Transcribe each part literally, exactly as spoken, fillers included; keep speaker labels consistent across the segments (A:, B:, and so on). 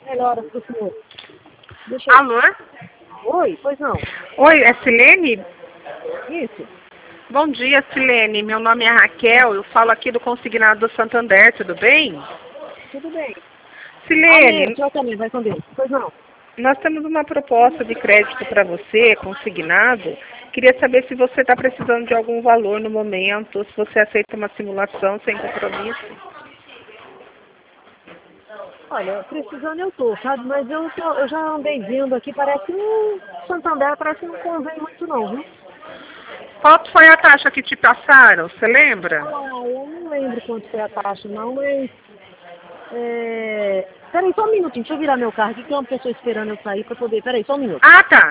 A: melhoras pro senhor. Deixa eu...
B: Alô?
A: Oi, pois não.
B: Oi, é Silene?
A: Isso.
B: Bom dia, Silene. Meu nome é Raquel, eu falo aqui do Consignado do Santander, tudo bem?
A: Tudo bem.
B: Silene,
A: Ah, também, vai com Deus. Pois não.
B: nós temos uma proposta de crédito para você, consignado. Queria saber se você está precisando de algum valor no momento, se você aceita uma simulação sem compromisso.
A: Olha, precisando eu tô, sabe? Mas eu, tô, eu já andei vendo aqui, parece que o Santander parece que não convém muito não, viu?
B: Qual foi a taxa que te passaram? Você lembra?
A: Ah, eu não lembro quanto foi a taxa não, mas... É... Peraí, só um minutinho, deixa eu virar meu carro aqui, que tem uma pessoa esperando eu sair pra poder... Peraí, só um minuto.
B: Ah, tá.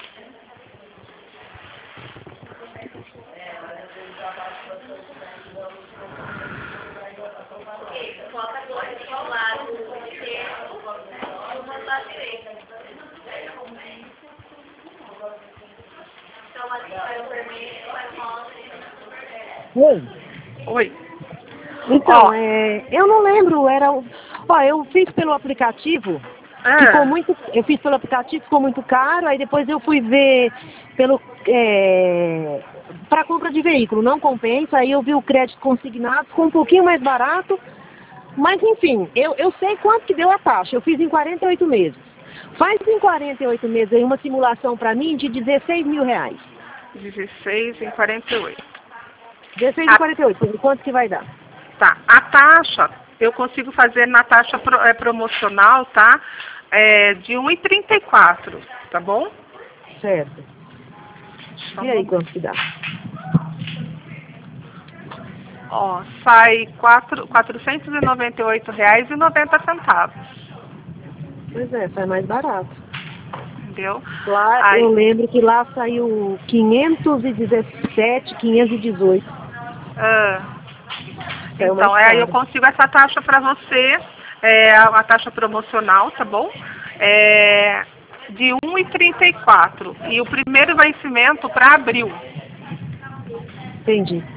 A: Oi.
B: Oi.
A: Então,
B: Ó.
A: é, eu não lembro, era... o- Ó, eu fiz pelo aplicativo, ficou
B: Ah,
A: muito... Eu fiz pelo aplicativo, ficou muito caro, aí depois eu fui ver pelo... É, para compra de veículo, não compensa, aí eu vi o crédito consignado, ficou um pouquinho mais barato, mas enfim, eu, eu sei quanto que deu a taxa, eu fiz em quarenta e oito meses. Faz em quarenta e oito meses aí uma simulação para mim de dezesseis mil reais.
B: dezesseis em quarenta e oito.
A: dezesseis e
B: A,
A: quarenta e oito, quanto que vai dar?
B: tá. A taxa, eu consigo fazer na taxa pro, é, promocional, tá? É, de um e trinta e quatro, tá bom?
A: Certo.
B: Só
A: E
B: um
A: aí, quanto que dá?
B: Ó, sai quatro, quatrocentos e noventa e oito reais e noventa centavos,
A: Pois é, sai mais barato.
B: entendeu?
A: Lá,
B: Aí,
A: eu lembro que lá saiu quinhentos e dezessete, quinhentos e dezoito.
B: ah,
A: Saiu mais
B: então, é, aí eu
A: caro.
B: consigo essa taxa para você, é, a taxa promocional, tá bom? É, de um e trinta e quatro. E o primeiro vencimento para abril,
A: Entendi.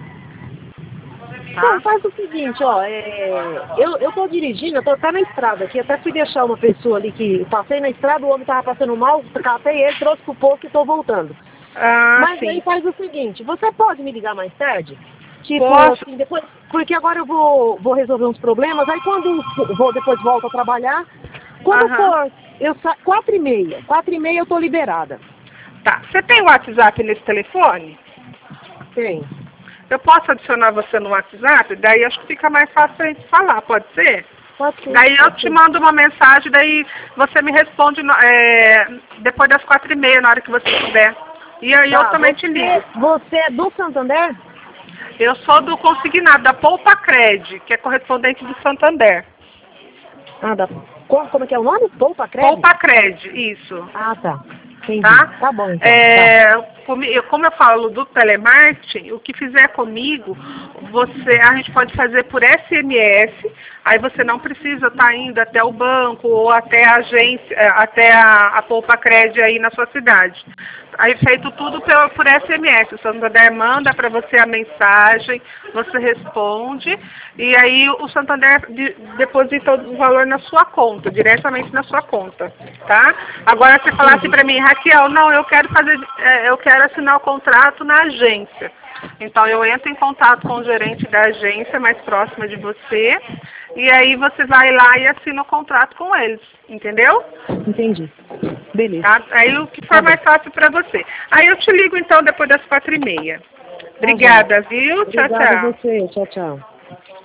A: Então,
B: tá?
A: faz o seguinte, ó, é, eu, eu tô dirigindo, eu tô até na estrada aqui, até fui deixar uma pessoa ali que passei na estrada, o homem tava passando mal, catei ele, trouxe pro posto e tô voltando.
B: Ah,
A: Mas aí
B: sim.
A: faz o seguinte, você pode me ligar mais tarde? Tipo,
B: Posso?
A: assim, depois, porque agora eu vou, vou resolver uns problemas, aí quando eu vou, depois volto a trabalhar, quando
B: Aham.
A: for, eu sa... quatro e meia, quatro e meia eu tô liberada.
B: Tá. Você tem o WhatsApp nesse telefone?
A: Tem.
B: Eu posso adicionar você no WhatsApp? Daí acho que fica mais fácil a gente falar, pode ser?
A: Pode ser,
B: Daí eu
A: pode
B: te
A: ser.
B: mando uma mensagem, daí você me responde no- é, depois das quatro e meia, na hora que você puder. E aí eu
A: Tá,
B: também te ligo.
A: você, você é do Santander?
B: Eu sou do consignado, da Poupa Cred, que é correspondente do Santander.
A: Ah, da... Como, como é que é o nome? Poupa Crédito?
B: Poupa Cred, isso.
A: Ah, tá. Entendi.
B: Tá?
A: Tá bom, então.
B: É, comi- eu- como eu falo do telemarketing, o que fizer comigo, você, a gente pode fazer por S M S, aí você não precisa estar indo até o banco ou até a agência, eh, até a, a Poupa Cred aí na sua cidade. Aí feito tudo pelo, por S M S, o Santander manda para você a mensagem, você responde, e aí o Santander de- deposita o valor na sua conta, diretamente na sua conta, tá? Agora você falasse para mim, Raquel, não, eu quero fazer, eh, eu quero assinar o contrato na agência. Então eu entro em contato com o gerente da agência mais próxima de você, e aí você vai lá e assina o contrato com eles, entendeu?
A: Entendi. Beleza.
B: Tá? Aí o que for
A: Tá bom.
B: mais fácil para você. Aí eu te ligo então depois das quatro e meia. Obrigada, viu? Tchau,
A: Obrigada a
B: tchau.
A: você. Tchau, tchau.